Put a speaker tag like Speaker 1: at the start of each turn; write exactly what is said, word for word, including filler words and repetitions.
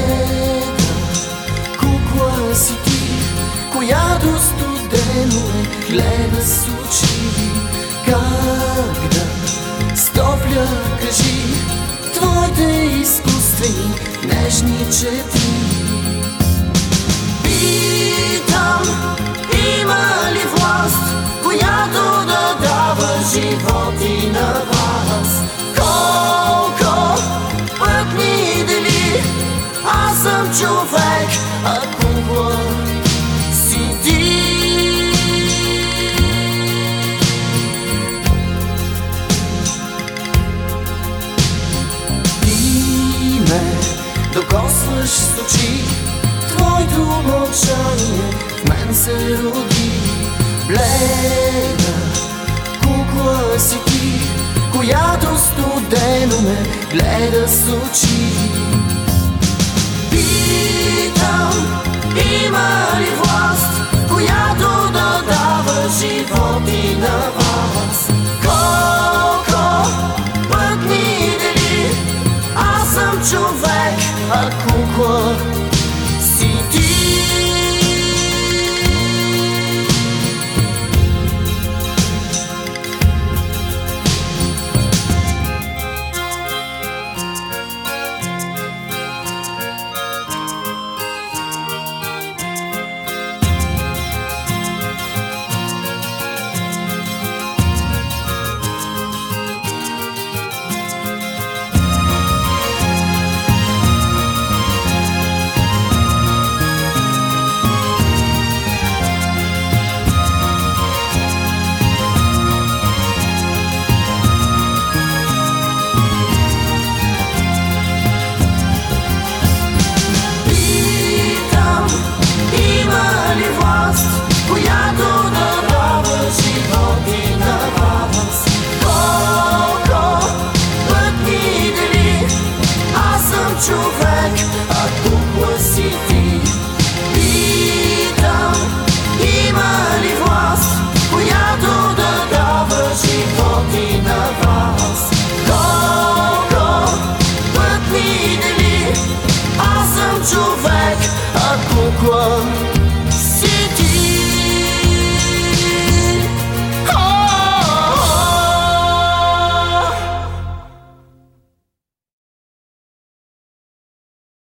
Speaker 1: Бледа кукла си ти, която студено е, гледа с очи. Как да стопля, кажи, твоите изкуствени нежни черти. Питам, има ли власт, която да дава животи на вас? Колко път ни дели, аз съм човек, а кукла си ти. Ти ме докосваш с очи, твоето мълчание в мен се роди. Бледа кукла си ти, която студено ме гледа с очи. Питам, има ли власт, която да дава животи на вас? Колко път ни дели, аз съм човек, а кукла си ти. Човек, а кукла си ти.